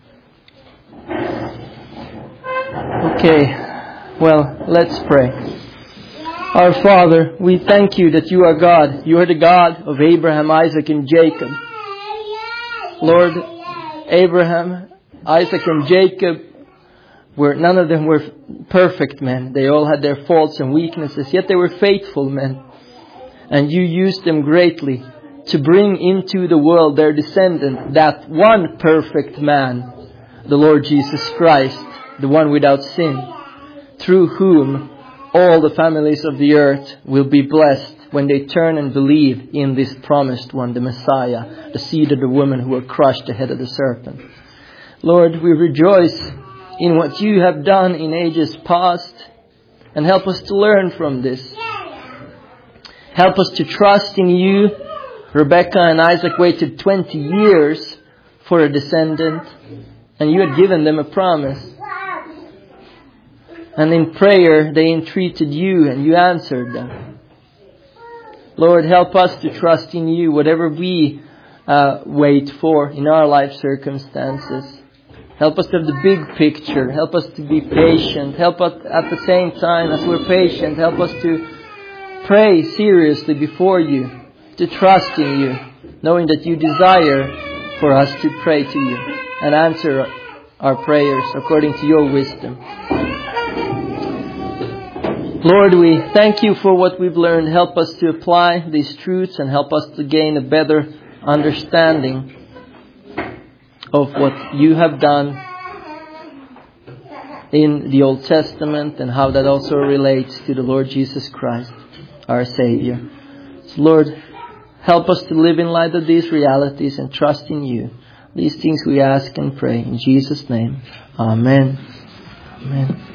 Okay. Well, let's pray. Our Father, we thank You that You are God. You are the God of Abraham, Isaac, and Jacob. Lord, Abraham, Isaac, and Jacob, were none of them were perfect men. They all had their faults and weaknesses, yet they were faithful men. And You used them greatly to bring into the world their descendant, that one perfect man, the Lord Jesus Christ, the one without sin, through whom all the families of the earth will be blessed when they turn and believe in this promised one, the Messiah, the seed of the woman who will crush the head of the serpent. Lord, we rejoice in what You have done in ages past, and help us to learn from this. Help us to trust in You. Rebekah and Isaac waited twenty years for a descendant, and You had given them a promise. And in prayer, they entreated You, and You answered them. Lord, help us to trust in You, whatever we uh, wait for in our life circumstances. Help us to have the big picture. Help us to be patient. Help us at the same time as we're patient. Help us to pray seriously before You, to trust in You, knowing that You desire for us to pray to You and answer our prayers according to Your wisdom. Lord, we thank you for what we've learned. Help us to apply these truths and help us to gain a better understanding of what you have done in the Old Testament and how that also relates to the Lord Jesus Christ, our Savior. So Lord, help us to live in light of these realities and trust in you. These things we ask and pray in Jesus' name. Amen. Amen.